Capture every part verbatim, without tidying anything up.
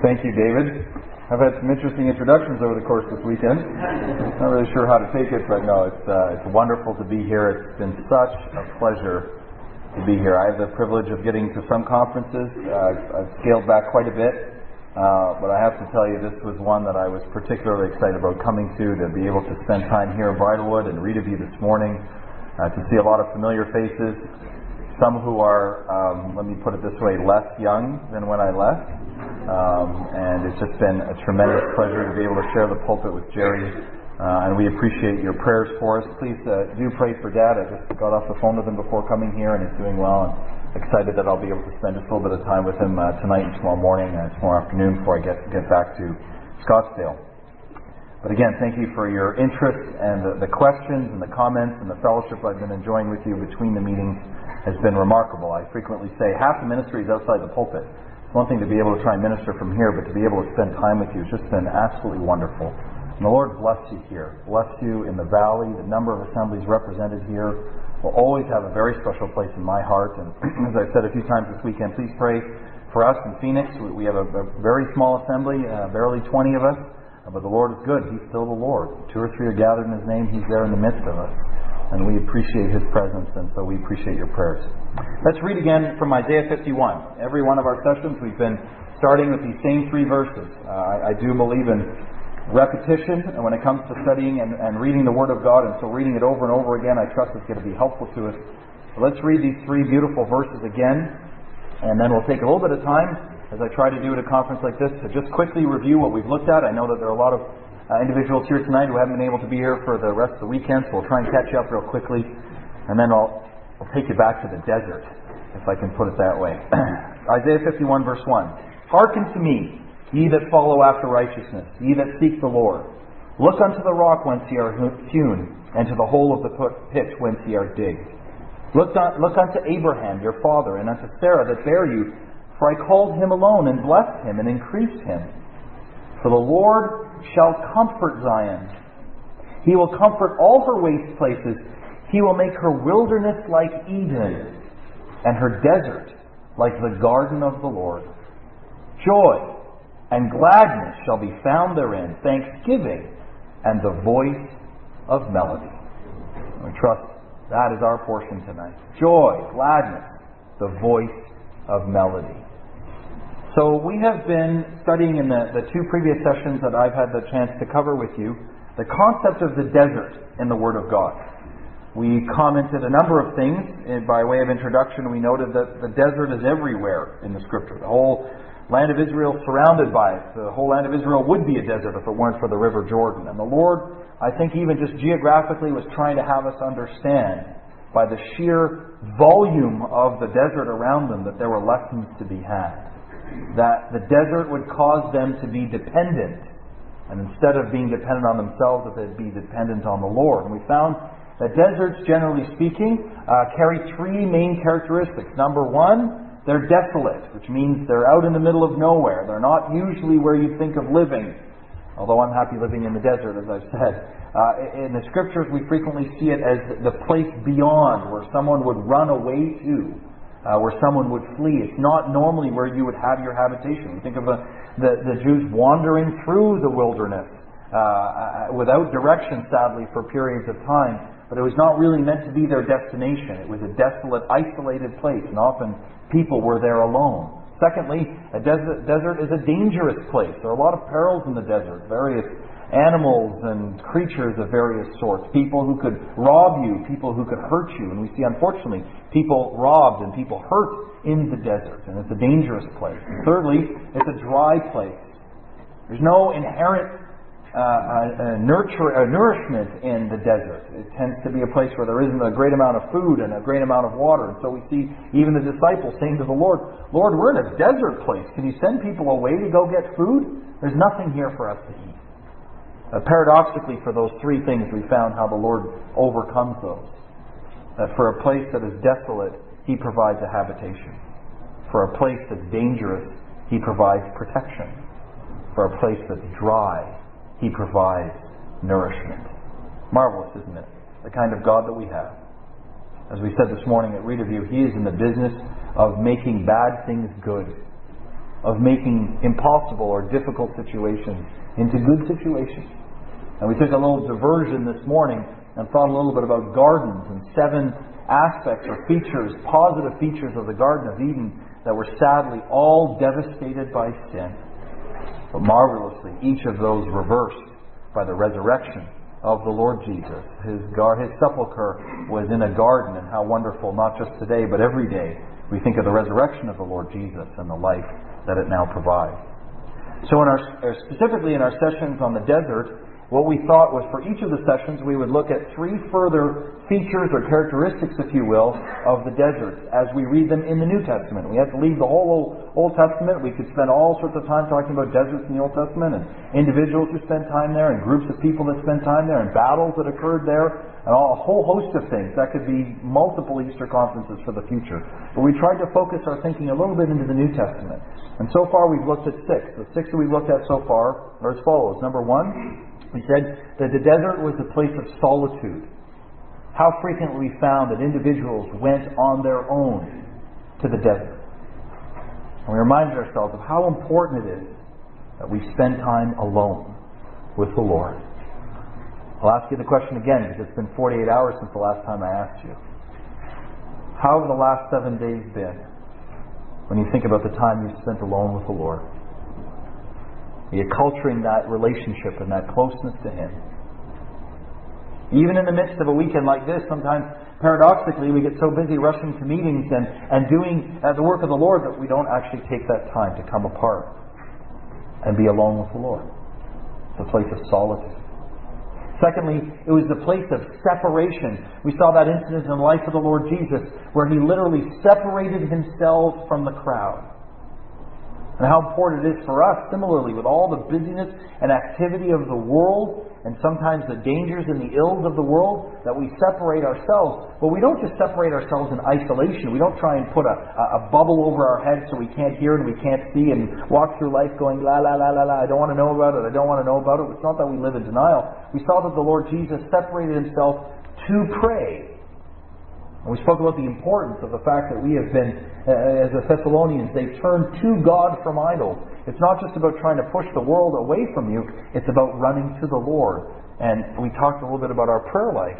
Thank you, David. I've had some interesting introductions over the course of this weekend. Not really sure how to take it, but no, it's uh, it's wonderful to be here. It's been such a pleasure to be here. I have the privilege of getting to some conferences. Uh, I've scaled back quite a bit, uh, but I have to tell you, this was one that I was particularly excited about coming to, to be able to spend time here in Bridlewood and read of you this morning, uh, to see a lot of familiar faces, some who are, um, let me put it this way, less young than when I left. Um, and it's just been a tremendous pleasure to be able to share the pulpit with Jerry, uh, and we appreciate your prayers for us. Please uh, do pray for Dad. I just got off the phone with him before coming here, and he's doing well, and excited that I'll be able to spend just a little bit of time with him uh, tonight and tomorrow morning and tomorrow afternoon before I get get back to Scottsdale. But again, thank you for your interest and the, the questions and the comments and the fellowship I've been enjoying with you between the meetings has been remarkable. I frequently say half the ministry is outside the pulpit. One thing to be able to try and minister from here, but to be able to spend time with you has just been absolutely wonderful. And the Lord bless you here. Bless you in the valley. The number of assemblies represented here will always have a very special place in my heart. And as I've said a few times this weekend, please pray for us in Phoenix. We have a, a very small assembly, uh, barely twenty of us. Uh, but the Lord is good. He's still the Lord. Two or three are gathered in His name. He's there in the midst of us. And we appreciate His presence, and so we appreciate your prayers. Let's read again from Isaiah fifty-one. Every one of our sessions we've been starting with these same three verses. Uh, I, I do believe in repetition when it comes to studying and, and reading the Word of God, and so reading it over and over again I trust is going to be helpful to us. So let's read these three beautiful verses again, and then we'll take a little bit of time, as I try to do at a conference like this, to just quickly review what we've looked at. I know that there are a lot of Uh, individuals here tonight who haven't been able to be here for the rest of the weekend, so we'll try and catch you up real quickly, and then I'll, I'll take you back to the desert, if I can put it that way. Isaiah fifty-one verse one. Hearken to me, ye that follow after righteousness, ye that seek the Lord. Look unto the rock whence ye are hewn, and to the hole of the pit whence ye are digged. Look, on, look unto Abraham your father, and unto Sarah that bare you, for I called him alone, and blessed him, and increased him. For the Lord shall comfort Zion. He will comfort all her waste places. He will make her wilderness like Eden, and her desert like the garden of the Lord. Joy and gladness shall be found therein, thanksgiving and the voice of melody. I trust that is our portion tonight. Joy, gladness, the voice of melody. So we have been studying in the, the two previous sessions that I've had the chance to cover with you the concept of the desert in the Word of God. We commented a number of things. And by way of introduction, we noted that the desert is everywhere in the Scripture. The whole land of Israel is surrounded by it. The whole land of Israel would be a desert if it weren't for the River Jordan. And the Lord, I think even just geographically, was trying to have us understand by the sheer volume of the desert around them that there were lessons to be had. That the desert would cause them to be dependent, and instead of being dependent on themselves, that they'd be dependent on the Lord. And we found that deserts, generally speaking, uh, carry three main characteristics. Number one, they're desolate, which means they're out in the middle of nowhere. They're not usually where you think of living, although I'm happy living in the desert, as I've said. Uh, in the Scriptures, we frequently see it as the place beyond, where someone would run away to. Uh, where someone would flee. It's not normally where you would have your habitation. You think of the, the, the Jews wandering through the wilderness uh, without direction, sadly, for periods of time. But it was not really meant to be their destination. It was a desolate, isolated place, and often people were there alone. Secondly, a desert, desert is a dangerous place. There are a lot of perils in the desert. Various animals and creatures of various sorts. People who could rob you, people who could hurt you. And we see, unfortunately, people robbed and people hurt in the desert. And it's a dangerous place. And thirdly, it's a dry place. There's no inherent uh, uh, nurture, uh, nourishment in the desert. It tends to be a place where there isn't a great amount of food and a great amount of water. And so we see even the disciples saying to the Lord, Lord, we're in a desert place. Can you send people away to go get food? There's nothing here for us to eat. Uh, paradoxically, for those three things, we found how the Lord overcomes those. That for a place that is desolate, He provides a habitation. For a place that's dangerous, He provides protection. For a place that's dry, He provides nourishment. Marvelous, isn't it? The kind of God that we have. As we said this morning at Read of You, He is in the business of making bad things good. of making impossible or difficult situations into good situations. And we took a little diversion this morning and thought a little bit about gardens and seven aspects or features, positive features of the Garden of Eden that were sadly all devastated by sin. But marvelously, each of those reversed by the resurrection of the Lord Jesus. His, gar- his sepulchre was in a garden, and how wonderful, not just today, but every day, we think of the resurrection of the Lord Jesus and the life that it now provides. So in our, specifically in our sessions on the desert, what we thought was for each of the sessions we would look at three further features or characteristics, if you will, of the desert as we read them in the New Testament. We had to leave the whole Old Testament. We could spend all sorts of time talking about deserts in the Old Testament and individuals who spent time there and groups of people that spent time there and battles that occurred there and all, a whole host of things. That could be multiple Easter conferences for the future. But we tried to focus our thinking a little bit into the New Testament. And so far we've looked at six. The six that we've looked at so far are as follows. Number one, we said that the desert was a place of solitude. How frequently we found that individuals went on their own to the desert. And we reminded ourselves of how important it is that we spend time alone with the Lord. I'll ask you the question again because it's been forty-eight hours since the last time I asked you. How have the last seven days been when you think about the time you spent alone with the Lord? Are you culturing that relationship and that closeness to Him? Even in the midst of a weekend like this, sometimes paradoxically we get so busy rushing to meetings and, and doing uh, the work of the Lord that we don't actually take that time to come apart and be alone with the Lord. It's a place of solitude. Secondly, it was the place of separation. We saw that incident in the life of the Lord Jesus where He literally separated Himself from the crowd. And how important it is for us, similarly, with all the busyness and activity of the world, and sometimes the dangers and the ills of the world, that we separate ourselves. But we don't just separate ourselves in isolation. We don't try and put a, a bubble over our heads so we can't hear and we can't see and walk through life going, la, la, la, la, la, I don't want to know about it, I don't want to know about it. It's not that we live in denial. We saw that the Lord Jesus separated Himself to pray. And we spoke about the importance of the fact that we have been, uh, as the Thessalonians, they've turned to God from idols. It's not just about trying to push the world away from you, it's about running to the Lord. And we talked a little bit about our prayer life.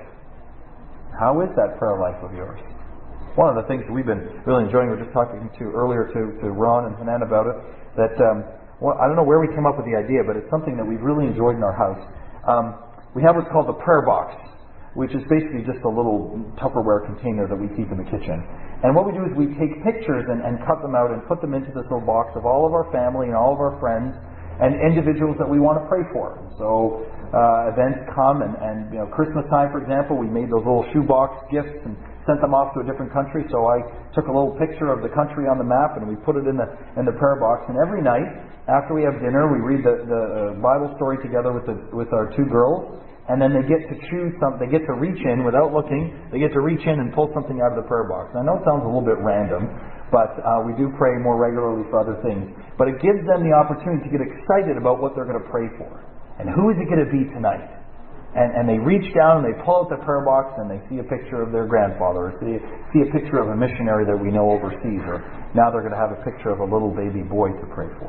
How is that prayer life of yours? One of the things that we've been really enjoying, we were just talking to earlier to, to Ron and Hanan about it, that, um, well, I don't know where we came up with the idea, but it's something that we've really enjoyed in our house. Um, we have what's called the prayer box, which is basically just a little Tupperware container that we keep in the kitchen. And what we do is we take pictures and, and cut them out and put them into this little box of all of our family and all of our friends and individuals that we want to pray for. So uh, events come, and, and you know, Christmas time, for example, we made those little shoebox gifts and sent them off to a different country. So I took a little picture of the country on the map and we put it in the in the prayer box. And every night after we have dinner, we read the, the uh, Bible story together with the with our two girls. And then they get to choose something, they get to reach in without looking, they get to reach in and pull something out of the prayer box. I know it sounds a little bit random, but uh, we do pray more regularly for other things. But it gives them the opportunity to get excited about what they're going to pray for. And who is it going to be tonight? And, and they reach down and they pull out the prayer box and they see a picture of their grandfather, or see, see a picture of a missionary that we know overseas, or now they're going to have a picture of a little baby boy to pray for.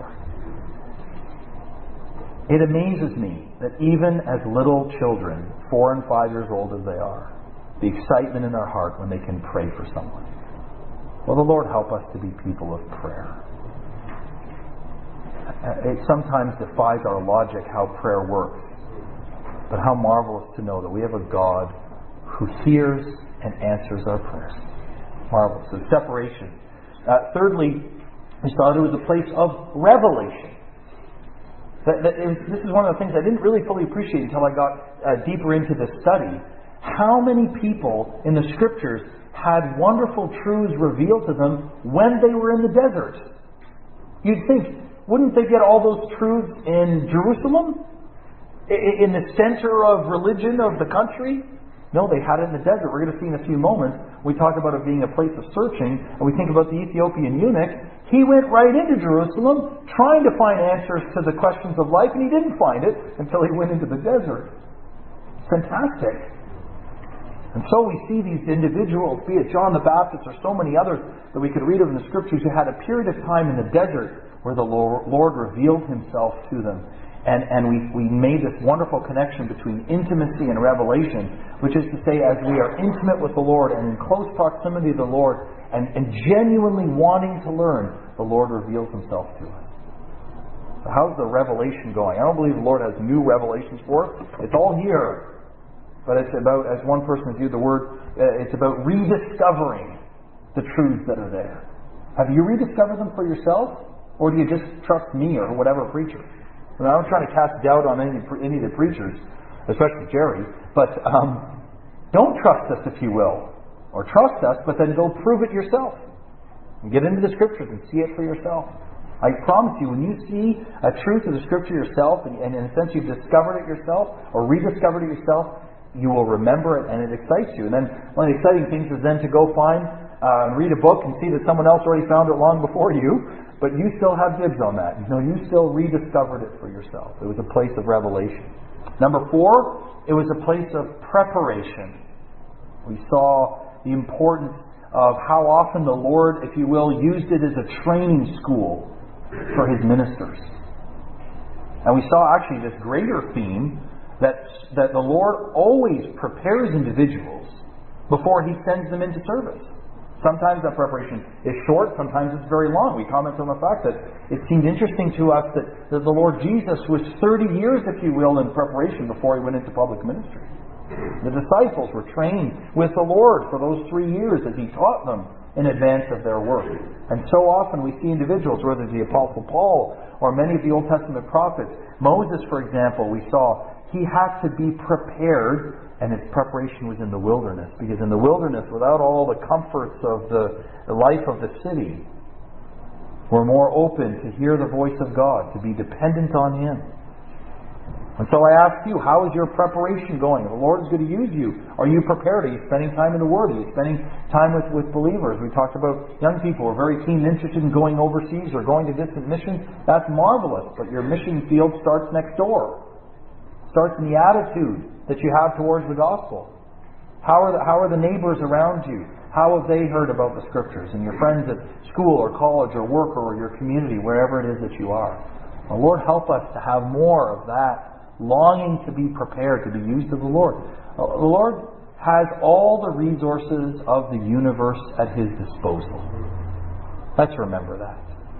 It amazes me that even as little children, four and five years old as they are, the excitement in their heart when they can pray for someone. Well, the Lord help us to be people of prayer. It sometimes defies our logic how prayer works. But how marvelous to know that we have a God who hears and answers our prayers. Marvelous. So separation. Uh, thirdly, we saw that it was a place of revelation. That, that it was, this is one of the things I didn't really fully appreciate until I got uh, deeper into this study. How many people in the Scriptures had wonderful truths revealed to them when they were in the desert? You'd think, wouldn't they get all those truths in Jerusalem? In the center of religion of the country? No, they had it in the desert. We're going to see in a few moments. We talk about it being a place of searching, and we think about the Ethiopian eunuch. He went right into Jerusalem trying to find answers to the questions of life, and he didn't find it until he went into the desert. Fantastic. And so we see these individuals, be it John the Baptist or so many others that we could read of in the Scriptures, who had a period of time in the desert where the Lord revealed Himself to them. And, and we, we made this wonderful connection between intimacy and revelation, which is to say, as we are intimate with the Lord and in close proximity to the Lord and, and genuinely wanting to learn, the Lord reveals Himself to us. So how's the revelation going? I don't believe the Lord has new revelations for us. It's all here. But it's about, as one person has used the word, uh, it's about rediscovering the truths that are there. Have you rediscovered them for yourself? Or do you just trust me or whatever preacher? And I'm not trying to cast doubt on any, any of the preachers, especially Jerry, but um, don't trust us, if you will. Or trust us, but then go prove it yourself. And get into the Scriptures and see it for yourself. I promise you, when you see a truth of the Scripture yourself, and, and in a sense you've discovered it yourself, or rediscovered it yourself, you will remember it and it excites you. And then one of the exciting things is then to go find uh, and read a book and see that someone else already found it long before you, but you still have dibs on that. You know, you still rediscovered it for yourself. It was a place of revelation. Number four, it was a place of preparation. We saw the importance of how often the Lord, if you will, used it as a training school for His ministers. And we saw actually this greater theme that, that the Lord always prepares individuals before He sends them into service. Sometimes that preparation is short, sometimes it's very long. We comment on the fact that it seemed interesting to us that, that the Lord Jesus was thirty years, if you will, in preparation before He went into public ministry. The disciples were trained with the Lord for those three years as He taught them in advance of their work. And so often we see individuals, whether it's the Apostle Paul or many of the Old Testament prophets. Moses, for example, we saw he had to be prepared, and his preparation was in the wilderness. Because in the wilderness, without all the comforts of the, the life of the city, we're more open to hear the voice of God, to be dependent on Him. And so I ask you, how is your preparation going? The Lord is going to use you. Are you prepared? Are you spending time in the Word? Are you spending time with, with believers? We talked about young people who are very keen and interested in going overseas or going to distant missions. That's marvelous, but your mission field starts next door. Starts in the attitude that you have towards the gospel. How are the, how are the neighbors around you? How have they heard about the Scriptures? And your friends at school or college or work or your community, wherever it is that you are. The Lord help us to have more of that longing to be prepared, to be used of the Lord. The Lord has all the resources of the universe at His disposal. Let's remember that.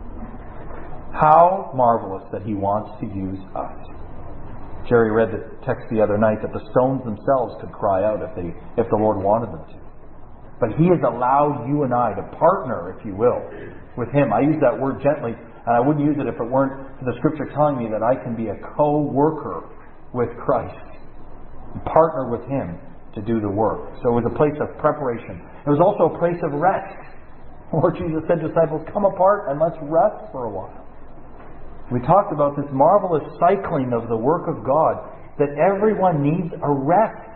How marvelous that He wants to use us. Jerry read the text the other night that the stones themselves could cry out if they, if the Lord wanted them to. But He has allowed you and I to partner, if you will, with Him. I use that word gently, and I wouldn't use it if it weren't for the Scripture telling me that I can be a co-worker with Christ and partner with Him to do the work. So it was a place of preparation. It was also a place of rest. Lord Jesus said to disciples, come apart and let's rest for a while. We talked about this marvelous cycling of the work of God, that everyone needs a rest.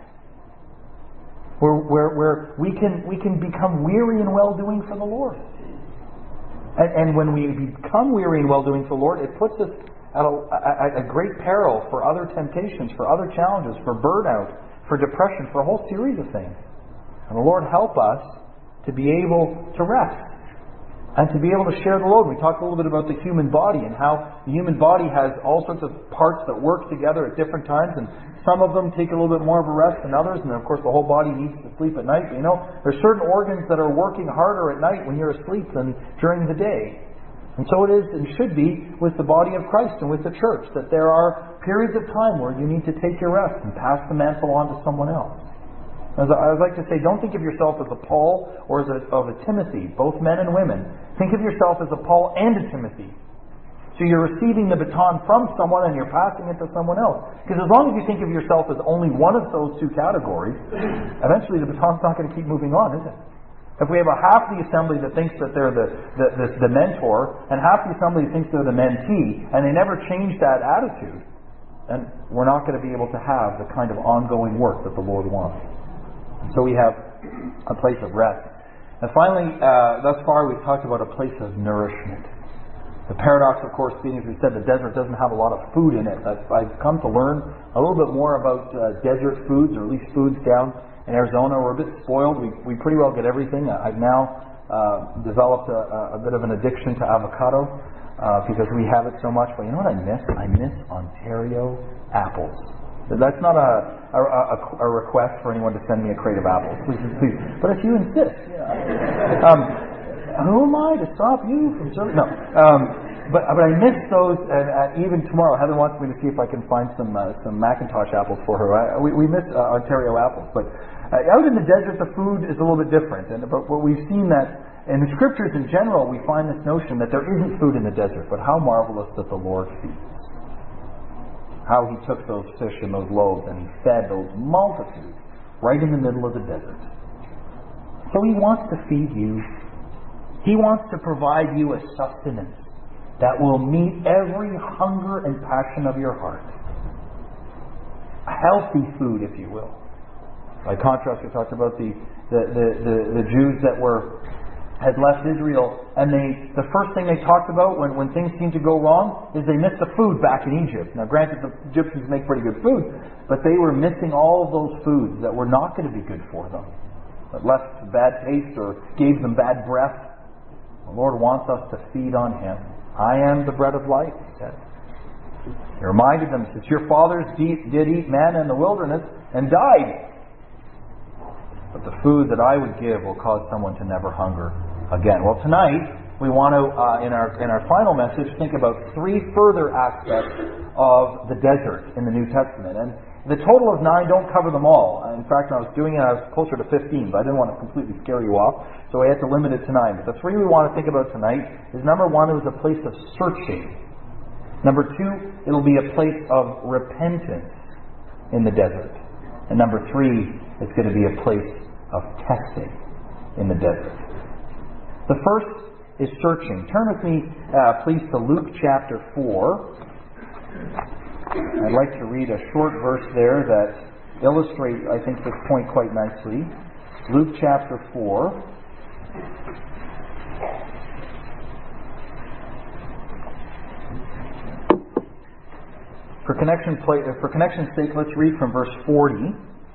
Where, where, where we can we can become weary in well-doing for the Lord. And, and when we become weary in well-doing for the Lord, it puts us at a, at a great peril for other temptations, for other challenges, for burnout, for depression, for a whole series of things. And the Lord help us to be able to rest. And to be able to share the load. We talked a little bit about the human body and how the human body has all sorts of parts that work together at different times, and some of them take a little bit more of a rest than others, and of course the whole body needs to sleep at night. But you know, there's certain organs that are working harder at night when you're asleep than during the day. And so it is and should be with the body of Christ and with the church, that there are periods of time where you need to take your rest and pass the mantle on to someone else. As I would like to say, don't think of yourself as a Paul or as a, of a Timothy, both men and women. Think of yourself as a Paul and a Timothy. So you're receiving the baton from someone and you're passing it to someone else. Because as long as you think of yourself as only one of those two categories, eventually the baton's not going to keep moving on, is it? If we have a half the assembly that thinks that they're the, the, the, the mentor, and half the assembly that thinks they're the mentee, and they never change that attitude, then we're not going to be able to have the kind of ongoing work that the Lord wants. So we have a place of rest. And finally, uh, thus far we've talked about a place of nourishment. The paradox, of course, being, as we said, the desert doesn't have a lot of food in it. I've, I've come to learn a little bit more about uh, desert foods, or at least foods down in Arizona. We're a bit spoiled. We, we pretty well get everything. I've now uh, developed a, a bit of an addiction to avocado uh, because we have it so much. But you know what I miss? I miss Ontario apples. That's not a, a, a, a request for anyone to send me a crate of apples, please, please. But if you insist, yeah. um, who am I to stop you from serving? No, um, but but I miss those. And uh, even tomorrow, Heather wants me to see if I can find some uh, some Macintosh apples for her. I, we we miss uh, Ontario apples, but uh, out in the desert, the food is a little bit different. And but, but we've seen that in the scriptures in general, we find this notion that there isn't food in the desert. But how marvelous that the Lord feeds. How He took those fish and those loaves and He fed those multitudes right in the middle of the desert. So He wants to feed you. He wants to provide you a sustenance that will meet every hunger and passion of your heart. A healthy food, if you will. By contrast, we talked about the, the, the, the, the Jews that were had left Israel, and they the first thing they talked about when, when things seemed to go wrong is they missed the food back in Egypt. Now granted, the Egyptians make pretty good food, but they were missing all of those foods that were not going to be good for them, that left bad taste or gave them bad breath. The Lord wants us to feed on Him. I am the bread of life, He said. He reminded them, that your fathers did eat manna in the wilderness and died. But the food that I would give will cause someone to never hunger again. Well, tonight we want to, uh, in our in our final message, think about three further aspects of the desert in the New Testament. And the total of nine don't cover them all. In fact, when I was doing it, I was closer to fifteen, but I didn't want to completely scare you off, so I had to limit it to nine. But the three we want to think about tonight is, number one, it was a place of searching. Number two, it'll be a place of repentance in the desert. And number three, it's going to be a place of testing in the desert. The first is searching. Turn with me, uh, please, to Luke chapter four. I'd like to read a short verse there that illustrates, I think, this point quite nicely. Luke chapter four. For connection, for connection's sake, let's read from verse forty.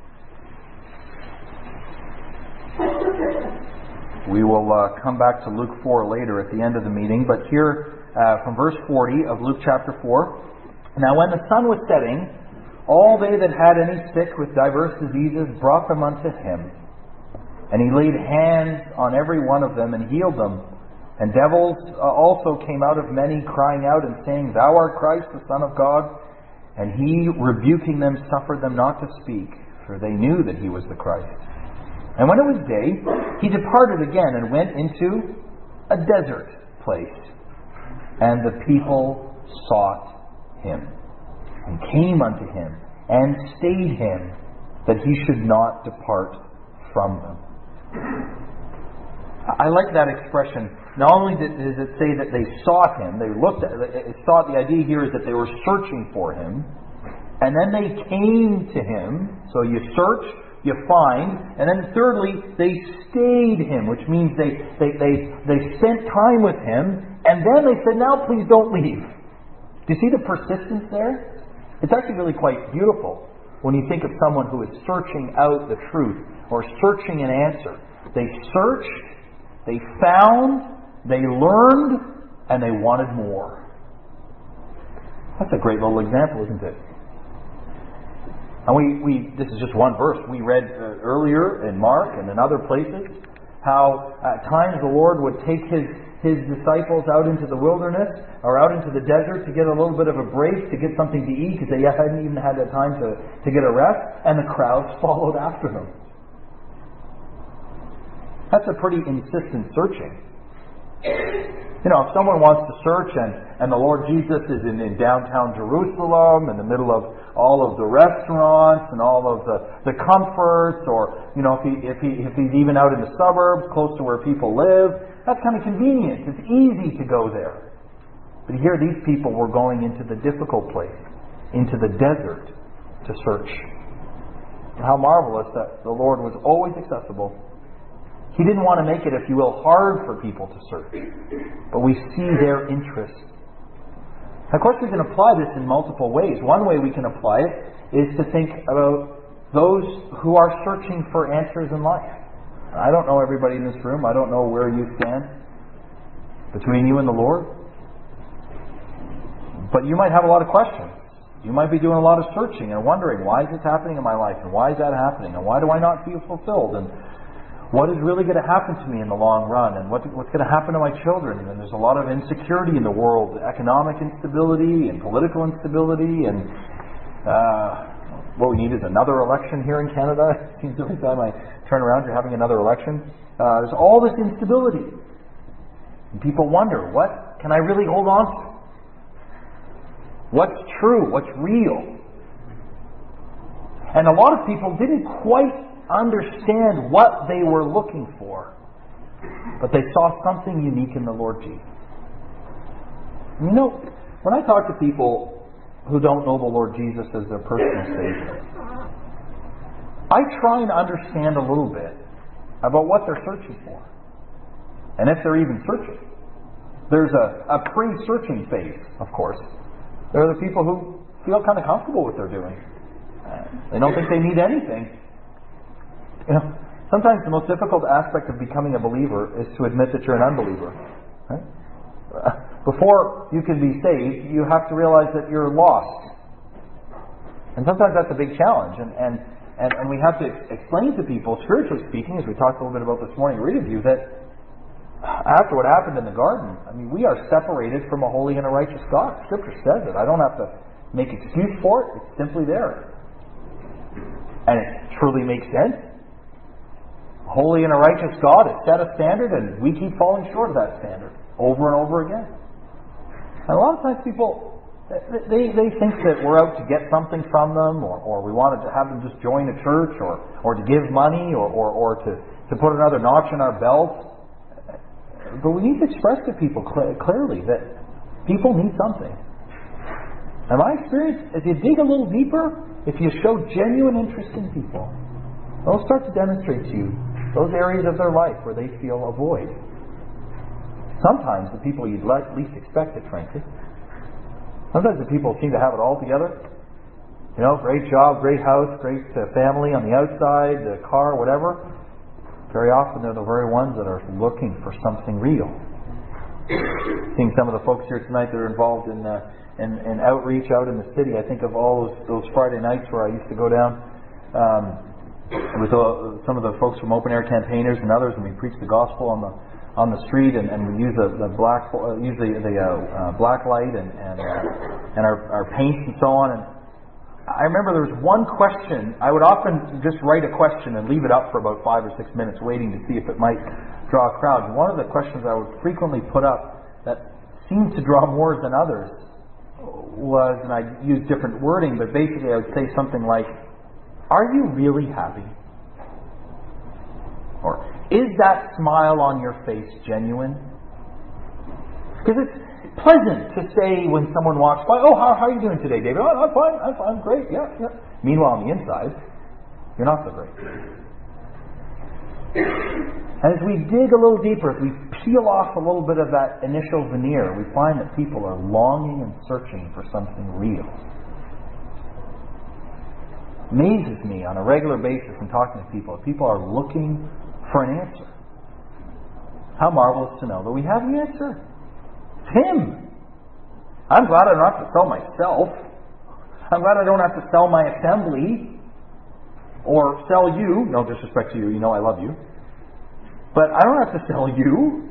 We will uh, come back to Luke four later at the end of the meeting, but here uh, from verse forty of Luke chapter four. Now when the sun was setting, all they that had any sick with diverse diseases brought them unto Him. And He laid hands on every one of them and healed them. And devils uh, also came out of many, crying out and saying, Thou art Christ, the Son of God. And He, rebuking them, suffered them not to speak, for they knew that He was the Christ. And when it was day, He departed again and went into a desert place. And the people sought Him, and came unto Him, and stayed Him, that He should not depart from them. I like that expression. Not only does it say that they sought Him, they looked at it, sought, the idea here is that they were searching for Him, and then they came to Him. So you search, you find, and then thirdly, they stayed Him, which means they, they, they, they spent time with Him, and then they said, now please don't leave. Do you see the persistence there? It's actually really quite beautiful when you think of someone who is searching out the truth, or searching an answer. They searched, they found, they learned, and they wanted more. That's a great little example, isn't it? And we, we this is just one verse. We read uh, earlier in Mark and in other places how at times the Lord would take His, His disciples out into the wilderness or out into the desert to get a little bit of a break, to get something to eat, because they hadn't even had the time to, to get a rest, and the crowds followed after them. That's a pretty insistent searching. You know, if someone wants to search and, and the Lord Jesus is in, in downtown Jerusalem, in the middle of all of the restaurants and all of the, the comforts, or, you know, if he, if he, if he's even out in the suburbs, close to where people live, that's kind of convenient. It's easy to go there. But here these people were going into the difficult place, into the desert, to search. How marvelous that the Lord was always accessible. He didn't want to make it, if you will, hard for people to search. But we see their interest Of course, we can apply this in multiple ways. One way we can apply it is to think about those who are searching for answers in life. I don't know everybody in this room. I don't know where you stand between you and the Lord. But you might have a lot of questions. You might be doing a lot of searching and wondering, why is this happening in my life? And why is that happening? And why do I not feel fulfilled? And what is really going to happen to me in the long run? And what, what's going to happen to my children? And there's a lot of insecurity in the world. Economic instability and political instability. And uh, what we need is another election here in Canada. It seems every time I turn around, you're having another election. Uh, there's all this instability. And people wonder, what can I really hold on to? What's true? What's real? And a lot of people didn't quite understand what they were looking for, but they saw something unique in the Lord Jesus. You know, when I talk to people who don't know the Lord Jesus as their personal Savior, I try and understand a little bit about what they're searching for, and if they're even searching. There's a, a pre-searching phase, of course. There are the people who feel kind of comfortable with what they're doing. They don't think they need anything. You know, sometimes the most difficult aspect of becoming a believer is to admit that you're an unbeliever. Right? Before you can be saved, you have to realize that you're lost. And sometimes that's a big challenge. And, and, and, and we have to explain to people, spiritually speaking, as we talked a little bit about this morning, read of you, that after what happened in the garden, I mean, we are separated from a holy and a righteous God. Scripture says it. I don't have to make excuse for it. It's simply there. And it truly makes sense. A holy and a righteous God has set a standard, and we keep falling short of that standard over and over again. And a lot of times people, they, they think that we're out to get something from them, or, or we wanted to have them just join a church, or, or to give money, or, or, or to, to put another notch in our belt. But we need to express to people cl- clearly that people need something. And my experience, if you dig a little deeper, if you show genuine interest in people, they'll start to demonstrate to you those areas of their life where they feel a void. Sometimes the people you'd le- least expect it, frankly. Sometimes the people seem to have it all together. You know, great job, great house, great uh, family on the outside, the car, whatever. Very often they're the very ones that are looking for something real. Seeing some of the folks here tonight that are involved in, uh, in, in outreach out in the city. I think of all those, those Friday nights where I used to go down um, with uh, some of the folks from Open Air Campaigners and others, and we preach the gospel on the on the street, and, and we use the, the black uh, use the, the uh, uh, black light and and, uh, and our, our paints and so on. And I remember there was one question. I would often just write a question and leave it up for about five or six minutes waiting to see if it might draw a crowd. And one of the questions I would frequently put up that seemed to draw more than others was, and I use different wording, but basically I would say something like, are you really happy? Or, is that smile on your face genuine? Because it's pleasant to say when someone walks by, oh, how, how are you doing today, David? Oh, I'm fine, I'm fine, great, yeah, yeah. Meanwhile, on the inside, you're not so great. And as we dig a little deeper, as we peel off a little bit of that initial veneer, we find that people are longing and searching for something real. It amazes me on a regular basis in talking to people. People are looking for an answer. How marvelous to know that we have the answer. Him. I'm glad I don't have to sell myself. I'm glad I don't have to sell my assembly or sell you. No disrespect to you, you know I love you. But I don't have to sell you.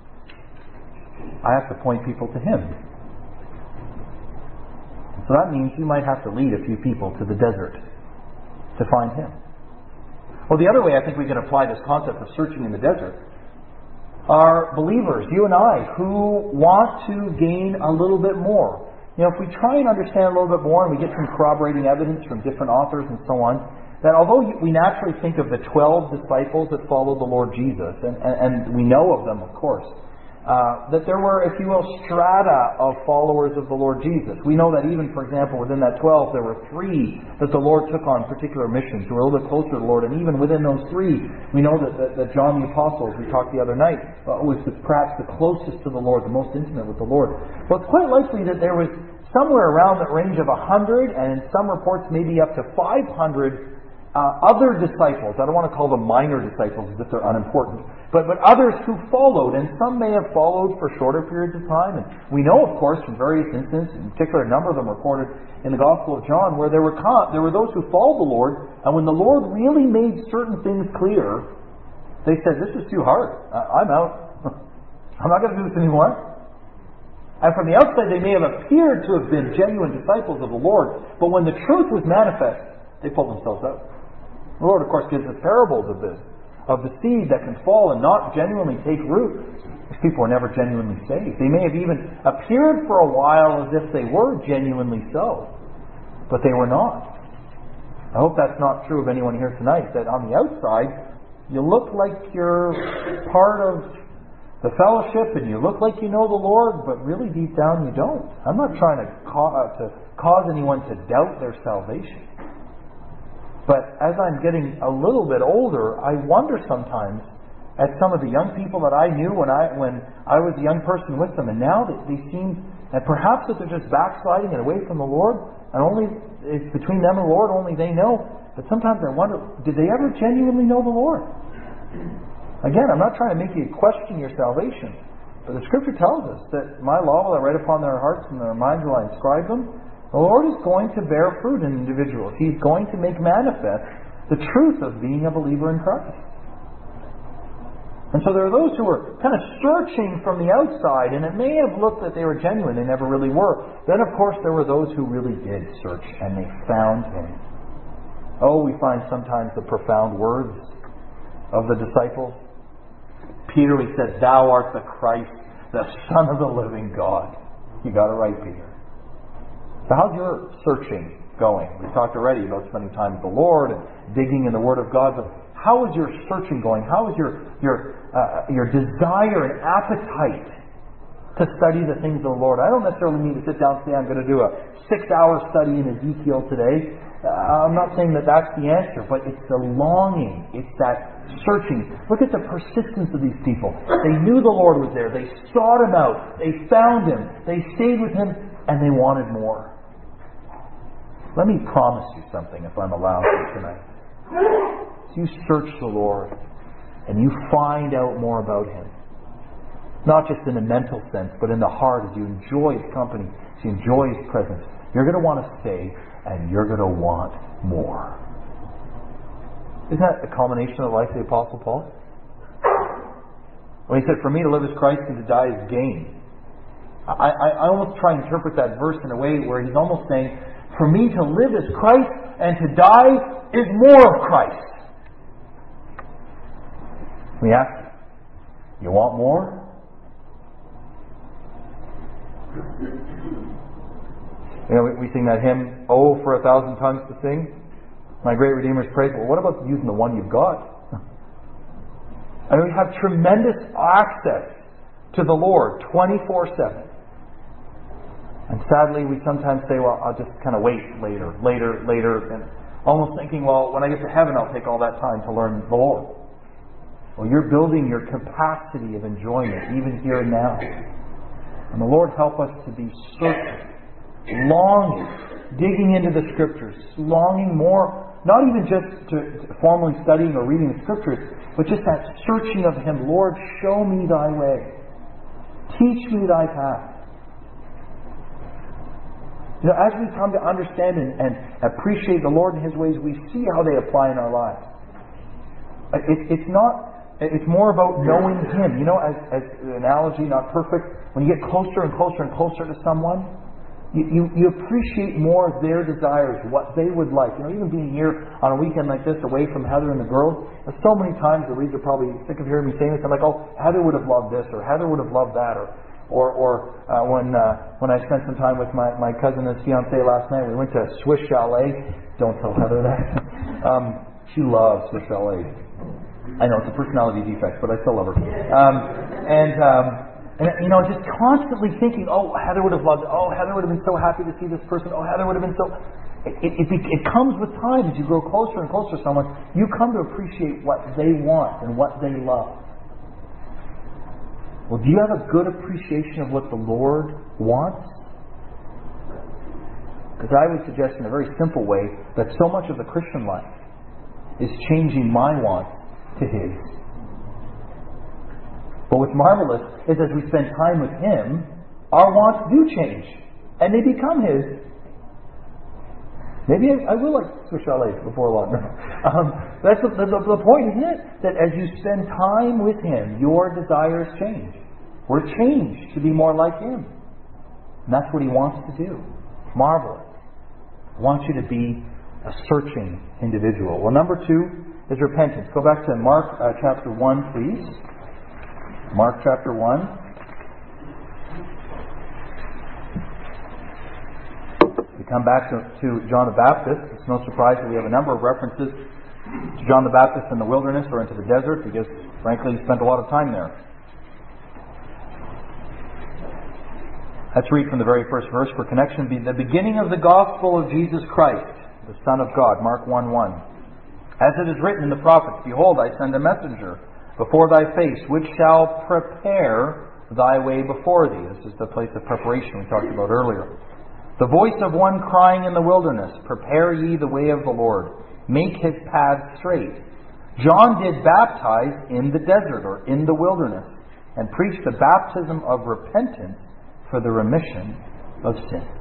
I have to point people to Him. So that means you might have to lead a few people to the desert to find Him. Well, the other way I think we can apply this concept of searching in the desert are believers, you and I, who want to gain a little bit more. You know, if we try and understand a little bit more and we get some corroborating evidence from different authors and so on, that although we naturally think of the twelve disciples that followed the Lord Jesus, and, and, and we know of them, of course, Uh, that there were, if you will, strata of followers of the Lord Jesus. We know that even, for example, within that twelve, there were three that the Lord took on particular missions who were a little bit closer to the Lord. And even within those three, we know that, that, that John the Apostle, as we talked the other night, uh, was the, perhaps the closest to the Lord, the most intimate with the Lord. Well, it's quite likely that there was somewhere around that range of one hundred, and in some reports maybe up to five hundred Uh, other disciples. I don't want to call them minor disciples as if they're unimportant, but but others who followed, and some may have followed for shorter periods of time. And we know, of course, from various instances, in particular a number of them recorded in the Gospel of John, where there were con- there were those who followed the Lord, and when the Lord really made certain things clear, they said, "This is too hard. I- I'm out. I'm not going to do this anymore." And from the outside, they may have appeared to have been genuine disciples of the Lord, but when the truth was manifest, they pulled themselves out. The Lord, of course, gives us parables of this, of the seed that can fall and not genuinely take root. These people were never genuinely saved. They may have even appeared for a while as if they were genuinely so, but they were not. I hope that's not true of anyone here tonight, that on the outside, you look like you're part of the fellowship and you look like you know the Lord, but really deep down you don't. I'm not trying to, ca- uh, to cause anyone to doubt their salvation. But as I'm getting a little bit older, I wonder sometimes at some of the young people that I knew when I when I was a young person with them, and now they, they seem, and perhaps that they're just backsliding and away from the Lord, and only it's between them and the Lord, only they know. But sometimes I wonder, did they ever genuinely know the Lord? Again, I'm not trying to make you question your salvation, but the Scripture tells us that my law will I write upon their hearts and their minds will I inscribe them. The Lord is going to bear fruit in individuals. He's going to make manifest the truth of being a believer in Christ. And so there are those who were kind of searching from the outside, and it may have looked that they were genuine. They never really were. Then, of course, there were those who really did search, and they found Him. Oh, we find sometimes the profound words of the disciples. Peter, he said, "Thou art the Christ, the Son of the living God." You got it right, Peter. So how's your searching going? We talked already about spending time with the Lord and digging in the Word of God, but how is your searching going? How is your your uh, your desire and appetite to study the things of the Lord? I don't necessarily mean to sit down and say, I'm going to do a six-hour study in Ezekiel today. Uh, I'm not saying that that's the answer, but it's the longing. It's that searching. Look at the persistence of these people. They knew the Lord was there. They sought Him out. They found Him. They stayed with Him, and they wanted more. Let me promise you something, if I'm allowed to tonight. As you search the Lord and you find out more about Him, not just in a mental sense, but in the heart, as you enjoy His company, as you enjoy His presence, you're going to want to stay and you're going to want more. Isn't that the culmination of the life of the Apostle Paul? When he said, "For me to live is Christ and to die is gain." I, I, I almost try and interpret that verse in a way where he's almost saying, for me to live is Christ and to die is more of Christ. We ask, you want more? You know, we, we sing that hymn, "Oh, for a thousand tongues to sing, my great Redeemer's praise." Well, what about using the one you've got? I mean, we have tremendous access to the Lord twenty-four seven. And sadly, we sometimes say, well, I'll just kind of wait later, later, later, and almost thinking, well, when I get to heaven, I'll take all that time to learn the Lord. Well, you're building your capacity of enjoyment, even here and now. And the Lord help us to be searching, longing, digging into the Scriptures, longing more, not even just to, to formally studying or reading the Scriptures, but just that searching of Him. Lord, show me Thy way. Teach me Thy path. You know, as we come to understand and, and appreciate the Lord and His ways, we see how they apply in our lives. It, it's not. It's more about knowing Him. You know, as, as an analogy, not perfect. When you get closer and closer and closer to someone, you, you, you appreciate more their desires, what they would like. You know, even being here on a weekend like this, away from Heather and the girls, so many times the readers are probably sick of hearing me saying this. I'm like, oh, Heather would have loved this, or Heather would have loved that, or Or, or uh, when uh, when I spent some time with my, my cousin and his fiancée last night, we went to Swiss Chalet. Don't tell Heather that. um, she loves Swiss Chalet. I know it's a personality defect, but I still love her. Um, and um, And, you know, just constantly thinking, oh, Heather would have loved it. Oh, Heather would have been so happy to see this person. Oh, Heather would have been so... It, it, it, it comes with time as you grow closer and closer to someone. You come to appreciate what they want and what they love. Well, do you have a good appreciation of what the Lord wants? Because I would suggest in a very simple way that so much of the Christian life is changing my wants to His. But what's marvelous is as we spend time with Him, our wants do change. And they become His. Maybe I, I will like Swiss Chalet before long. um, that's the, the, the point, isn't it? That as you spend time with Him, your desires change. We're changed to be more like Him. And that's what He wants to do. Marvelous. He wants you to be a searching individual. Well, number two is repentance. Go back to Mark uh, chapter one, please. Mark chapter one. We come back to, to John the Baptist. It's no surprise that we have a number of references to John the Baptist in the wilderness or into the desert, because frankly he spent a lot of time there. Let's read from the very first verse for connection. The beginning of the gospel of Jesus Christ, the Son of God. Mark one one. As it is written in the prophets, behold, I send a messenger before thy face, which shall prepare thy way before thee. This is the place of preparation we talked about earlier. The voice of one crying in the wilderness, prepare ye the way of the Lord, make his path straight. John did baptize in the desert, or in the wilderness, and preached the baptism of repentance for the remission of sins.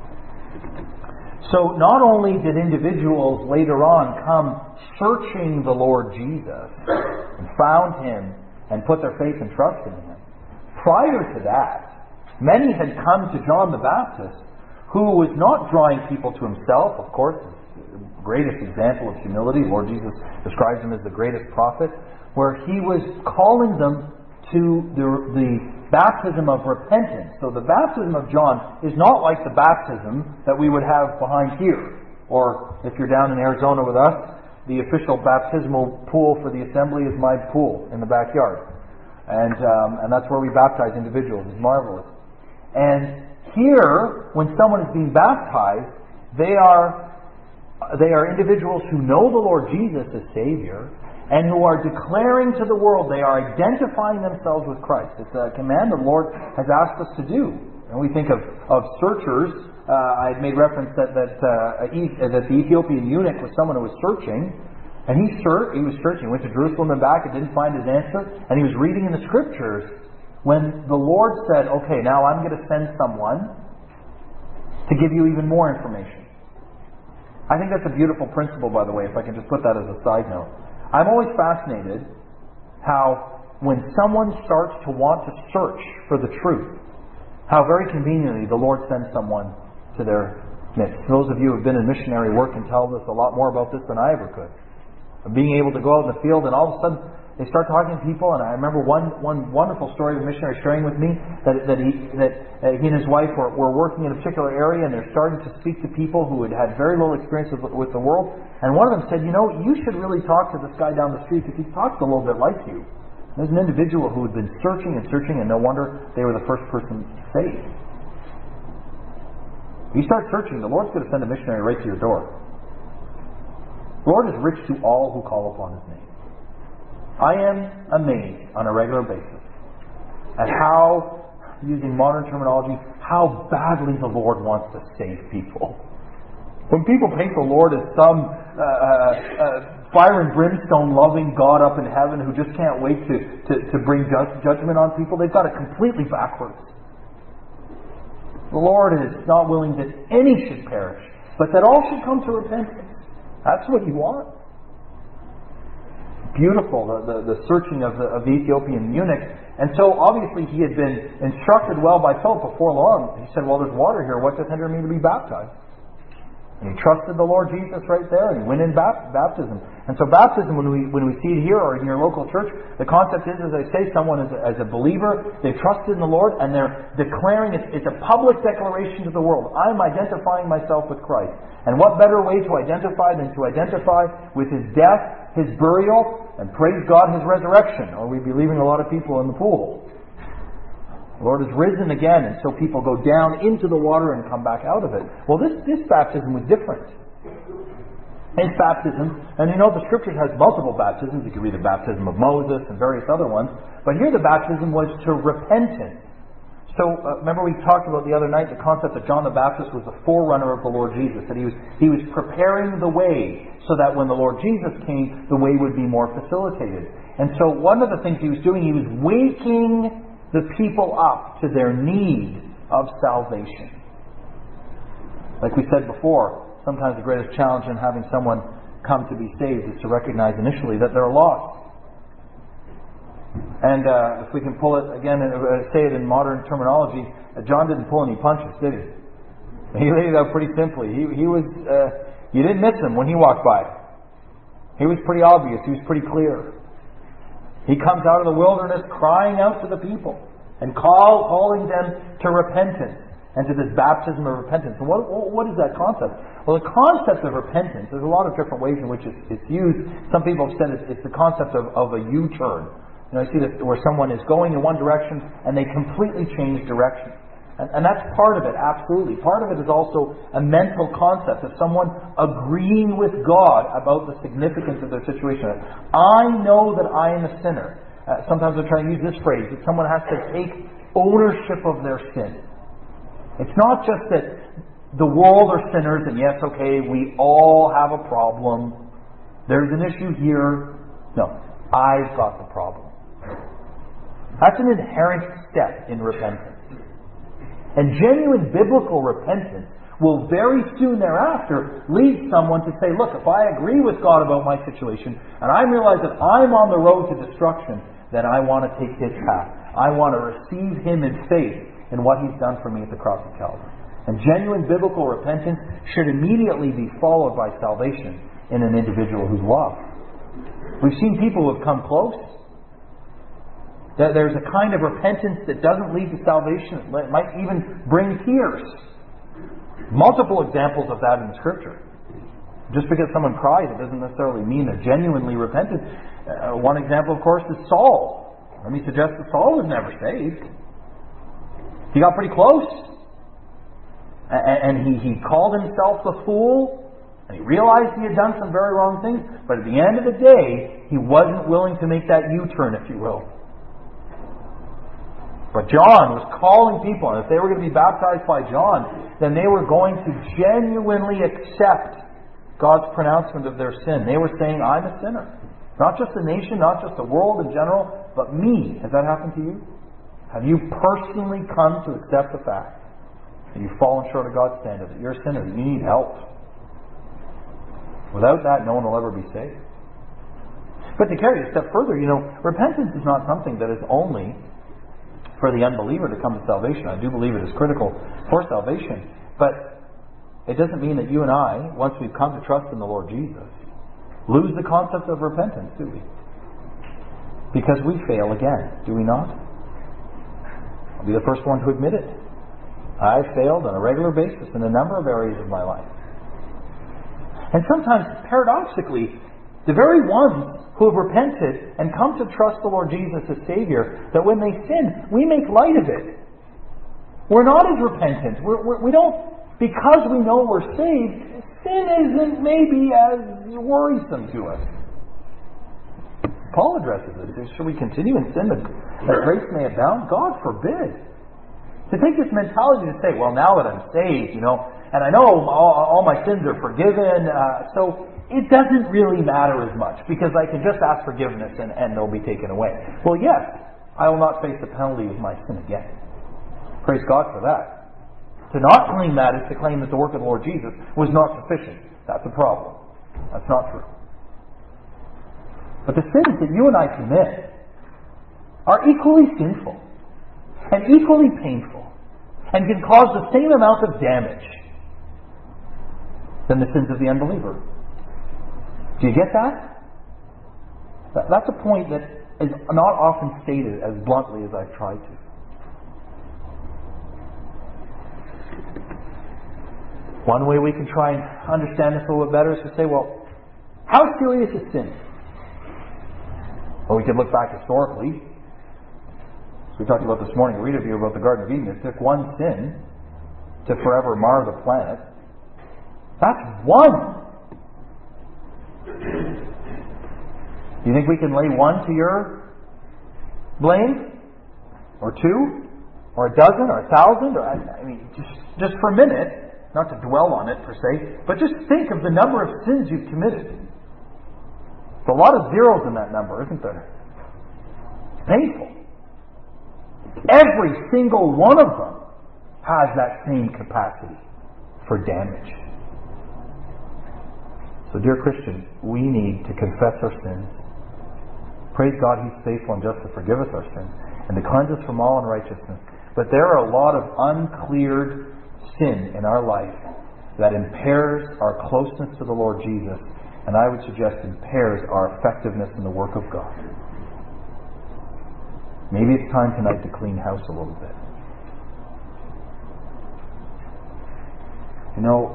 So not only did individuals later on come searching the Lord Jesus and found Him and put their faith and trust in Him, prior to that, many had come to John the Baptist, who was not drawing people to himself. Of course, the greatest example of humility. Lord Jesus describes him as the greatest prophet, where he was calling them to the, the baptism of repentance. So the baptism of John is not like the baptism that we would have behind here. Or if you're down in Arizona with us, the official baptismal pool for the assembly is my pool in the backyard. And um, and that's where we baptize individuals. It's marvelous. And here, when someone is being baptized, they are they are individuals who know the Lord Jesus as Savior, and who are declaring to the world, they are identifying themselves with Christ. It's a command the Lord has asked us to do. And we think of, of searchers. Uh, I had made reference that that, uh, e- that the Ethiopian eunuch was someone who was searching. And he, ser- he was searching. Went to Jerusalem and back and didn't find his answer. And he was reading in the Scriptures when the Lord said, okay, now I'm going to send someone to give you even more information. I think that's a beautiful principle, by the way, if I can just put that as a side note. I'm always fascinated how when someone starts to want to search for the truth, how very conveniently the Lord sends someone to their midst. Those of you who have been in missionary work can tell us a lot more about this than I ever could. Of being able to go out in the field and all of a sudden they start talking to people, and I remember one one wonderful story of a missionary sharing with me that that he that uh, he and his wife were, were working in a particular area, and they're starting to speak to people who had had very little experience with, with the world. And one of them said, "You know, you should really talk to this guy down the street because he talks a little bit like you." And there's an individual who had been searching and searching, and no wonder they were the first person saved. You start searching, the Lord's going to send a missionary right to your door. The Lord is rich to all who call upon His name. I am amazed on a regular basis at how, using modern terminology, how badly the Lord wants to save people. When people paint the Lord as some uh, uh, uh, fire and brimstone loving God up in heaven who just can't wait to, to, to bring ju- judgment on people, they've got it completely backwards. The Lord is not willing that any should perish, but that all should come to repentance. That's what He wants. Beautiful, the, the, the searching of the, of the Ethiopian eunuch. And so obviously he had been instructed well by Philip before long. He said, well, there's water here. What does hinder me to be baptized? And he trusted the Lord Jesus right there, and he went in bap- baptism. And so baptism, when we when we see it here or in your local church, the concept is, as I say, someone is a, as a believer, they've trusted in the Lord, and they're declaring, it's, it's a public declaration to the world. I'm identifying myself with Christ. And what better way to identify than to identify with His death, His burial, and praise God, His resurrection, or we'd be leaving a lot of people in the pool. The Lord has risen again, and so people go down into the water and come back out of it. Well, this, this baptism was different. His baptism, and you know the Scripture has multiple baptisms. You can read the baptism of Moses and various other ones. But here the baptism was to repentance. So uh, remember we talked about the other night the concept that John the Baptist was the forerunner of the Lord Jesus. That he was, he was preparing the way so that when the Lord Jesus came, the way would be more facilitated. And so one of the things he was doing, he was waking the people up to their need of salvation. Like we said before, sometimes the greatest challenge in having someone come to be saved is to recognize initially that they're lost. And uh, if we can pull it again, and uh, say it in modern terminology, uh, John didn't pull any punches, did he? He laid it out pretty simply. He, he was, uh, you didn't miss him when he walked by. He was pretty obvious. He was pretty clear. He comes out of the wilderness crying out to the people and call, calling them to repentance and to this baptism of repentance. And what, what is that concept? Well, the concept of repentance, there's a lot of different ways in which it's, it's used. Some people have said it's, it's the concept of, of a U-turn. You know, you see this where someone is going in one direction and they completely change direction. And, and that's part of it, absolutely. Part of it is also a mental concept of someone agreeing with God about the significance of their situation. I know that I am a sinner. Uh, sometimes I try to use this phrase, that someone has to take ownership of their sin. It's not just that the world are sinners and yes, okay, we all have a problem. There's an issue here. No, I've got the problem. That's an inherent step in repentance. And genuine biblical repentance will very soon thereafter lead someone to say, look, if I agree with God about my situation and I realize that I'm on the road to destruction, then I want to take His path. I want to receive Him in faith in what He's done for me at the cross of Calvary. And genuine biblical repentance should immediately be followed by salvation in an individual who's lost. We've seen people who have come close. There's a kind of repentance that doesn't lead to salvation. It might even bring tears. Multiple examples of that in Scripture. Just because someone cries, it doesn't necessarily mean they're genuinely repentant. Uh, one example, of course, is Saul. Let me suggest that Saul was never saved. He got pretty close. And he, he called himself the fool. And he realized he had done some very wrong things. But at the end of the day, he wasn't willing to make that U-turn, if you will. But John was calling people, and if they were going to be baptized by John, then they were going to genuinely accept God's pronouncement of their sin. They were saying, I'm a sinner. Not just the nation, not just the world in general, but me. Has that happened to you? Have you personally come to accept the fact that you've fallen short of God's standard, that you're a sinner, that you need help? Without that, no one will ever be saved. But to carry it a step further, you know, repentance is not something that is only for the unbeliever to come to salvation. I do believe it is critical for salvation. But it doesn't mean that you and I, once we've come to trust in the Lord Jesus, lose the concept of repentance, do we? Because we fail again, do we not? I'll be the first one to admit it. I've failed on a regular basis in a number of areas of my life. And sometimes, paradoxically, the very ones who have repented and come to trust the Lord Jesus as Savior, that when they sin, we make light of it. We're not as repentant. We're, we're, we don't, because we know we're saved, sin isn't maybe as worrisome to us. Paul addresses this. Should we continue in sin that, that grace may abound? God forbid. To take this mentality to say, well, now that I'm saved, you know, and I know all, all my sins are forgiven, uh, so it doesn't really matter as much because I can just ask forgiveness and, and they'll be taken away. Well, yes, I will not face the penalty of my sin again. Praise God for that. To not claim that is to claim that the work of the Lord Jesus was not sufficient. That's a problem. That's not true. But the sins that you and I commit are equally sinful and equally painful and can cause the same amount of damage than the sins of the unbeliever. Do you get that? That's a point that is not often stated as bluntly as I've tried to. One way we can try and understand this a little bit better is to say, well, how serious is sin? Well, we could look back historically. We talked about this morning, read a view about the Garden of Eden. It took one sin to forever mar the planet. That's one. Do you think we can lay one to your blame? Or two? Or a dozen? Or a thousand? Or, I mean, just, just for a minute, not to dwell on it per se, but just think of the number of sins you've committed. There's a lot of zeros in that number, isn't there? Painful. Every single one of them has that same capacity for damage. So, dear Christians, we need to confess our sins. Praise God, He's faithful and just to forgive us our sins and to cleanse us from all unrighteousness. But there are a lot of uncleared sin in our life that impairs our closeness to the Lord Jesus, and I would suggest impairs our effectiveness in the work of God. Maybe it's time tonight to clean house a little bit. You know,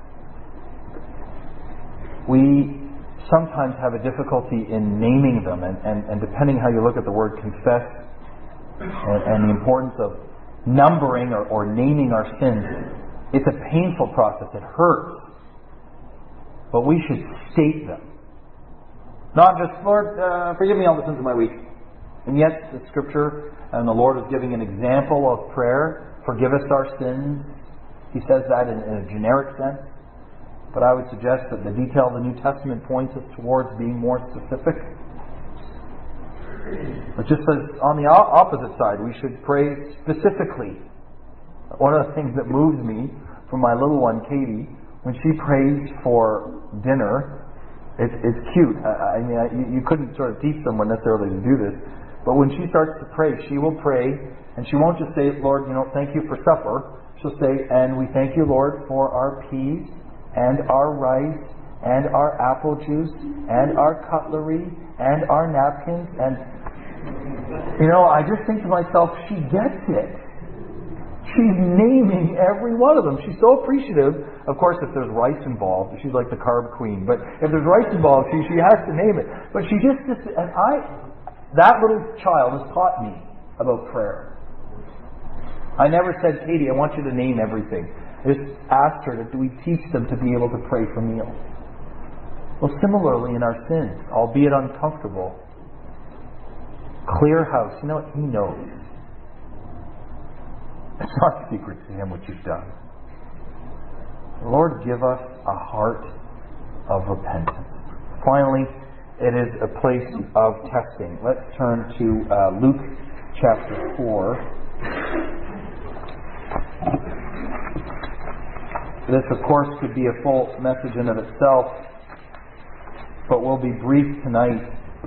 we sometimes have a difficulty in naming them, and, and, and depending how you look at the word confess and, and the importance of numbering or, or naming our sins, it's a painful process. It hurts. But we should state them. Not just, Lord, uh, forgive me all the sins of my week. And yet, the Scripture and the Lord is giving an example of prayer. Forgive us our sins. He says that in, in a generic sense. But I would suggest that the detail of the New Testament points us towards being more specific. But just as on the opposite side, we should pray specifically. One of the things that moves me from my little one, Katie, when she prays for dinner, it's, it's cute. I, I mean, I, you, you couldn't sort of teach someone necessarily to do this. But when she starts to pray, she will pray, and she won't just say, Lord, you know, thank you for supper. She'll say, and we thank you, Lord, for our peas, and our rice, and our apple juice, and our cutlery, and our napkins, and, you know, I just think to myself, she gets it. She's naming every one of them. She's so appreciative. Of course, if there's rice involved, she's like the carb queen. But if there's rice involved, she, she has to name it. But she just, just and I, that little child has taught me about prayer. I never said, Katie, I want you to name everything. I just asked her, do we teach them to be able to pray for meals? Well, similarly in our sins, albeit uncomfortable, clear house. You know what? He knows. It's not secret to Him what you've done. Lord, give us a heart of repentance. Finally, it is a place of testing. Let's turn to uh, Luke chapter four. This, of course, could be a full message in of itself, but we'll be brief tonight.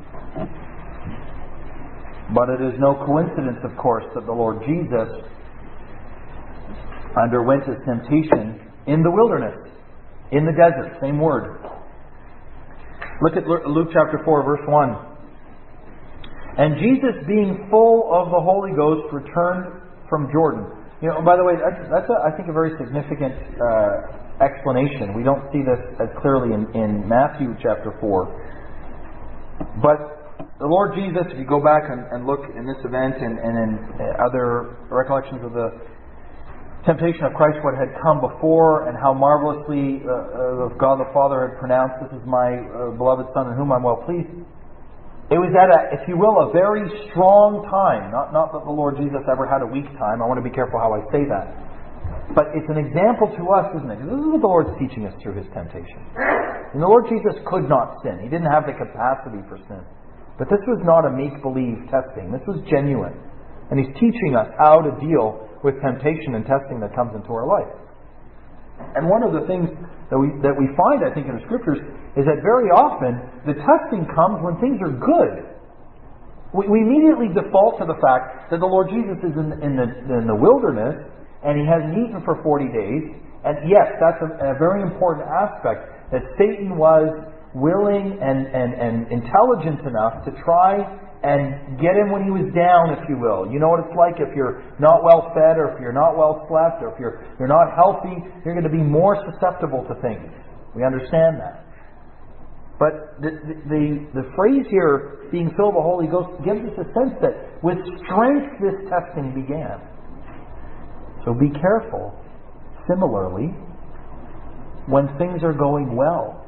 But it is no coincidence, of course, that the Lord Jesus underwent His temptation in the wilderness, in the desert, same word. Look at Luke chapter four, verse one. And Jesus, being full of the Holy Ghost, returned from Jordan. You know, by the way, that's, that's a, I think, a very significant uh, explanation. We don't see this as clearly in, in Matthew chapter four. But the Lord Jesus, if you go back and, and look in this event and, and in other recollections of the temptation of Christ, what had come before, and how marvelously uh, uh, God the Father had pronounced, this is my uh, beloved Son in whom I'm well pleased. It was at a, if you will, a very strong time. Not, not that the Lord Jesus ever had a weak time. I want to be careful how I say that. But it's an example to us, isn't it? This is what the Lord's teaching us through His temptation. And the Lord Jesus could not sin. He didn't have the capacity for sin. But this was not a make-believe testing. This was genuine. And He's teaching us how to deal with temptation and testing that comes into our life. And one of the things that we that we find, I think, in the Scriptures is that very often the testing comes when things are good. We, we immediately default to the fact that the Lord Jesus is in, in, the, in the wilderness and He hasn't eaten for forty days. And yes, that's a, a very important aspect, that Satan was willing and, and, and intelligent enough to try and get him when he was down, if you will. You know what it's like if you're not well fed, or if you're not well slept, or if you're you're not healthy, you're going to be more susceptible to things. We understand that. But the, the, the phrase here, being filled with the Holy Ghost, gives us a sense that with strength this testing began. So be careful, similarly, when things are going well.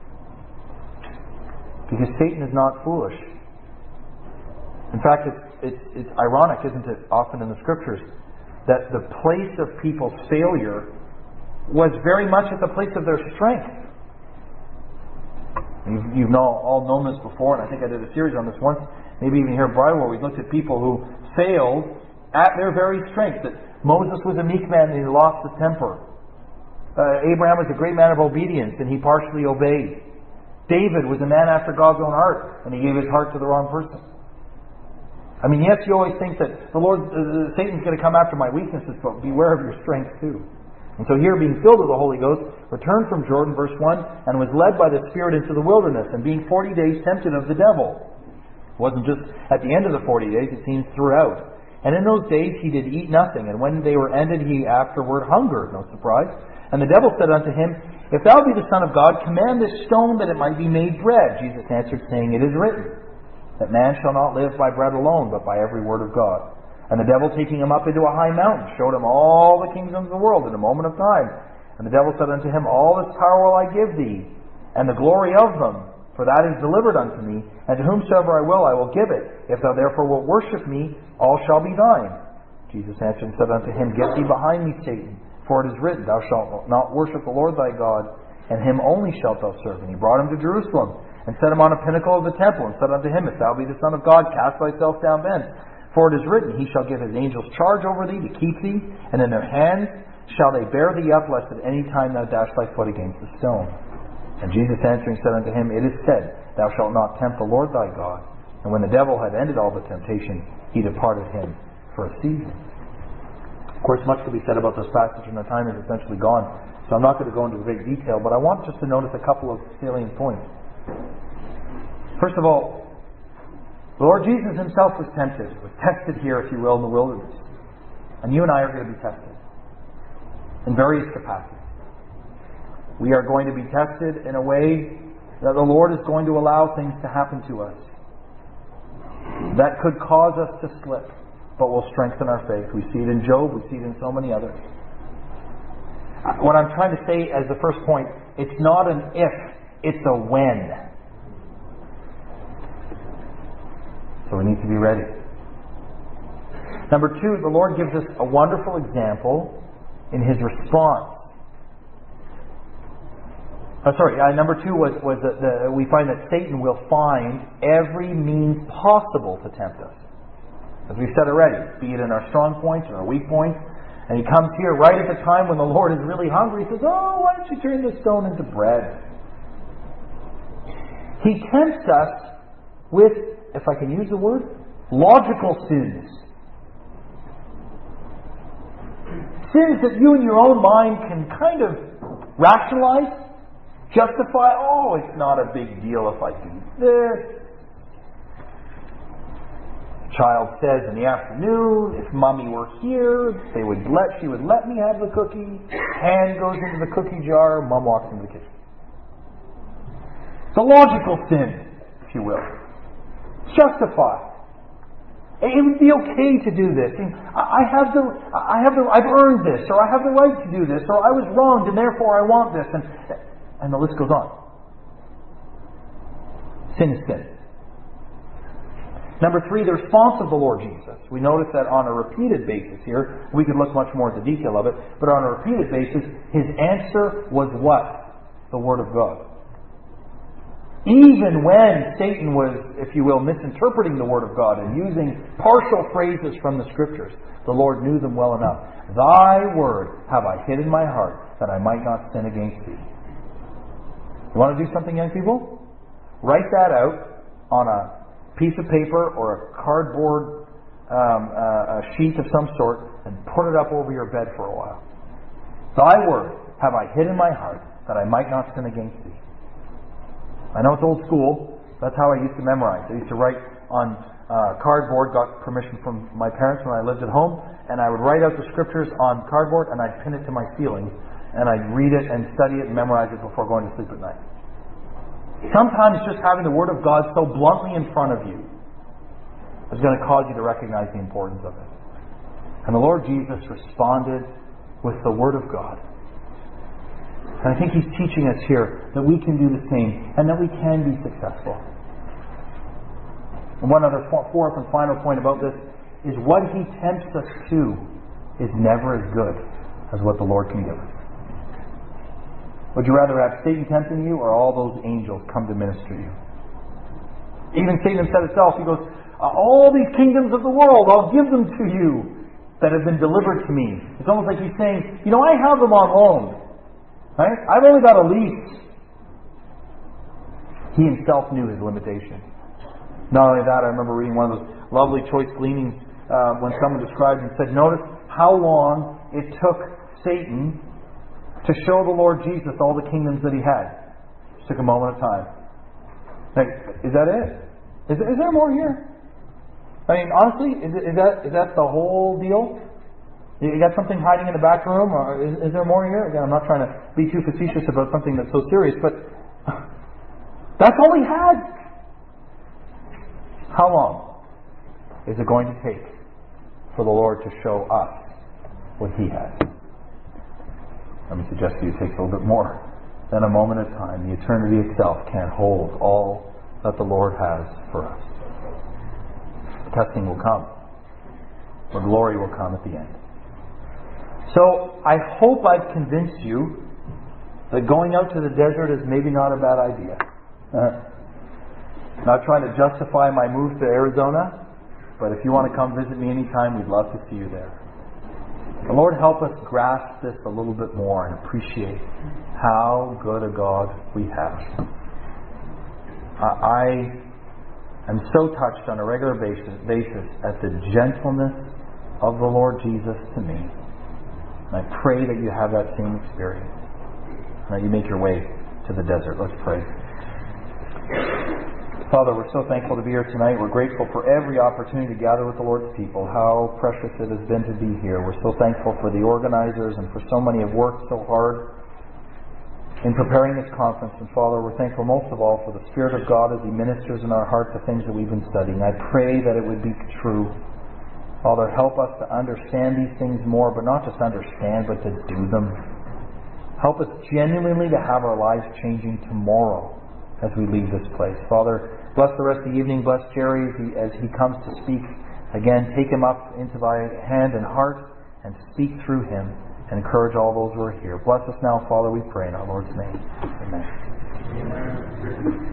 Because Satan is not foolish. In fact, it's, it's, it's ironic, isn't it, often in the Scriptures, that the place of people's failure was very much at the place of their strength. You've, you've know, all known this before, and I think I did a series on this once, maybe even here at Bridewell, we looked at people who failed at their very strength. That Moses was a meek man and he lost his temper. Uh, Abraham was a great man of obedience and he partially obeyed. David was a man after God's own heart and he gave his heart to the wrong person. I mean, yes, you always think that the Lord, uh, Satan's going to come after my weaknesses, but beware of your strength too. And so here, being filled with the Holy Ghost, returned from Jordan, verse one, and was led by the Spirit into the wilderness, and being forty days tempted of the devil. It wasn't just at the end of the forty days, it seems throughout. And in those days he did eat nothing, and when they were ended he afterward hungered, no surprise. And the devil said unto him, If thou be the Son of God, command this stone that it might be made bread. Jesus answered, saying, It is written, that man shall not live by bread alone, but by every word of God. And the devil, taking him up into a high mountain, showed him all the kingdoms of the world in a moment of time. And the devil said unto him, All this power will I give thee, and the glory of them, for that is delivered unto me, and to whomsoever I will I will give it. If thou therefore wilt worship me, all shall be thine. Jesus answered and said unto him, Get thee behind me, Satan, for it is written, Thou shalt not worship the Lord thy God, and him only shalt thou serve. And he brought him to Jerusalem, and set him on a pinnacle of the temple, and said unto him, If thou be the Son of God, cast thyself down thence. For it is written, He shall give His angels charge over thee to keep thee, and in their hands shall they bear thee up, lest at any time thou dash thy foot against a stone. And Jesus answering said unto him, It is said, Thou shalt not tempt the Lord thy God. And when the devil had ended all the temptation, he departed him for a season. Of course, much could be said about this passage, and the time is essentially gone. So I'm not going to go into great detail, but I want just to notice a couple of salient points. First of all, the Lord Jesus Himself was tempted, was tested here, if you will, in the wilderness. And you and I are going to be tested in various capacities. We are going to be tested in a way that the Lord is going to allow things to happen to us that could cause us to slip, but will strengthen our faith. We see it in Job, we see it in so many others. What I'm trying to say as the first point, it's not an if, it's a when. So we need to be ready. Number two, the Lord gives us a wonderful example in His response. Oh, sorry, uh, number two was, was that the, we find that Satan will find every means possible to tempt us. As we've said already, be it in our strong points or our weak points. And he comes here right at the time when the Lord is really hungry. He says, oh, why don't you turn this stone into bread? He tempts us with, if I can use the word, logical sins. Sins that you in your own mind can kind of rationalize, justify. Oh, it's not a big deal if I do this. Child says in the afternoon, if Mommy were here, they would let she would let me have the cookie. Hand goes into the cookie jar. Mom walks into the kitchen. It's a logical sin, if you will. Justify. It would be okay to do this. I have the, I have the, I've earned this, or I have the right to do this, or I was wronged and therefore I want this, and and the list goes on. Sin is sin. Number three, the response of the Lord Jesus. We notice that on a repeated basis here. We could look much more at the detail of it, but on a repeated basis, His answer was what? The Word of God. Even when Satan was, if you will, misinterpreting the Word of God and using partial phrases from the Scriptures, the Lord knew them well enough. Thy Word have I hid in my heart, that I might not sin against thee. You want to do something, young people? Write that out on a piece of paper or a cardboard um, uh, a sheet of some sort and put it up over your bed for a while. Thy Word have I hid in my heart, that I might not sin against thee. I know it's old school. That's how I used to memorize. I used to write on uh, cardboard, got permission from my parents when I lived at home, and I would write out the Scriptures on cardboard and I'd pin it to my ceiling, and I'd read it and study it and memorize it before going to sleep at night. Sometimes just having the Word of God so bluntly in front of you is going to cause you to recognize the importance of it. And the Lord Jesus responded with the Word of God. And I think He's teaching us here that we can do the same and that we can be successful. And one other fourth and final point about this is what He tempts us to is never as good as what the Lord can give us. Would you rather have Satan tempting you or all those angels come to minister to you? Even Satan said himself, he goes, all these kingdoms of the world, I'll give them to you that have been delivered to me. It's almost like he's saying, you know, I have them on loan. Right? I've only got a lease. He himself knew his limitation. Not only that, I remember reading one of those lovely choice gleanings uh, when someone described and said, notice how long it took Satan to show the Lord Jesus all the kingdoms that he had. It took a moment of time. Like, is that it? Is, is there more here? I mean, honestly, is, is that is that the whole deal? You got something hiding in the back room? Or is, is there more here? Again, I'm not trying to be too facetious about something that's so serious, but that's all he had. How long is it going to take for the Lord to show us what He has? Let me suggest to you it takes a little bit more than a moment of time. The eternity itself can't hold all that the Lord has for us. Testing will come, but glory will come at the end. So I hope I've convinced you that going out to the desert is maybe not a bad idea. Uh, not trying to justify my move to Arizona, but if you want to come visit me anytime, we'd love to see you there. The Lord help us grasp this a little bit more and appreciate how good a God we have. I am so touched on a regular basis, basis at the gentleness of the Lord Jesus to me. And I pray that you have that same experience. And that you make your way to the desert. Let's pray. Father, we're so thankful to be here tonight. We're grateful for every opportunity to gather with the Lord's people. How precious it has been to be here. We're so thankful for the organizers and for so many who have worked so hard in preparing this conference. And Father, we're thankful most of all for the Spirit of God as He ministers in our hearts the things that we've been studying. I pray that it would be true. Father, help us to understand these things more, but not just understand, but to do them. Help us genuinely to have our lives changing tomorrow as we leave this place. Father, bless the rest of the evening. Bless Jerry as he, as he comes to speak. Again, take him up into thy hand and heart and speak through him and encourage all those who are here. Bless us now, Father, we pray in our Lord's name. Amen. Amen.